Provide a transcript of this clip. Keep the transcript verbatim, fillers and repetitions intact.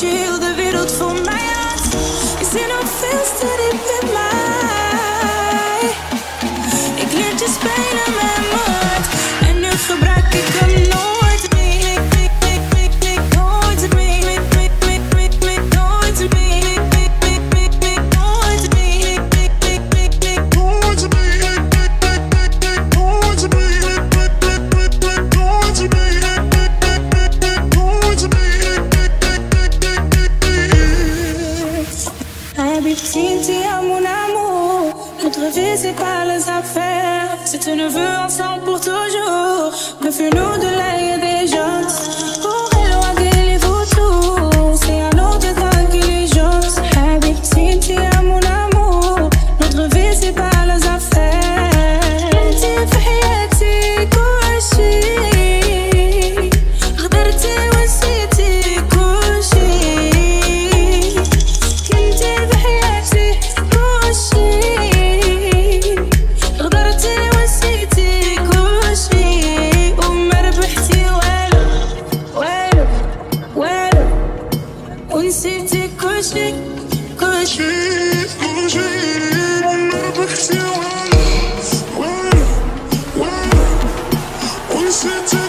je heel de wereld voor mij had. Je zit nog veel te diep in mij. Ik leer je spelen met mijn hart en nu gebruik ik hem nooit. C'est pas les affaires, si tu ne veux ensemble pour toujours, méfie-nous de l'œil des gens. Pour éloigner les vautours, c'est un autre d'intelligence. Habibti, à mon amour, notre vie c'est pas les affaires. Inti في حياتي كل شيء، غدرتي ونسيتي كل شيء. كنتي في حياتي كل شيء. ونسيتي كل شي كل شي كل شي وانا بحكي وين وين وين ونسيتي